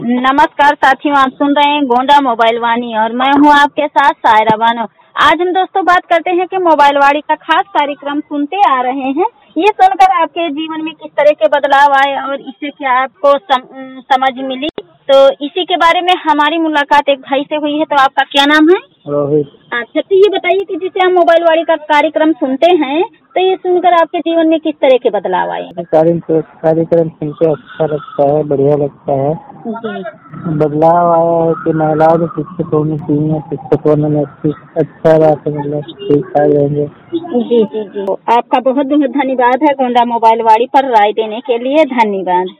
नमस्कार साथियों, आप सुन रहे हैं गोंडा मोबाइल वाणी और मैं हूं आपके साथ सायरा बानो। आज हम दोस्तों बात करते हैं कि मोबाइल वाणी का खास कार्यक्रम सुनते आ रहे हैं। ये सुनकर आपके जीवन में किस तरह के बदलाव आए और इससे क्या आपको समझ मिली, तो इसी के बारे में हमारी मुलाकात एक भाई से हुई है। तो आपका क्या नाम है? रोहित। अच्छा, तो ये बताइए कि जैसे हम मोबाइल वाणी का कार्यक्रम सुनते हैं तो ये सुनकर आपके जीवन में किस तरह के बदलाव आए? कार्यक्रम सुनकर अच्छा लगता है, बढ़िया लगता है। जी। बदलाव आया है कि महिलाओं को शिक्षित होनी चाहिए, शिक्षित होने में अच्छा बात है, मतलब ठीक ठाक रहेंगे। जी जी जी, आपका बहुत बहुत धन्यवाद है गोंडा मोबाइल वाणी पर राय देने के लिए। धन्यवाद।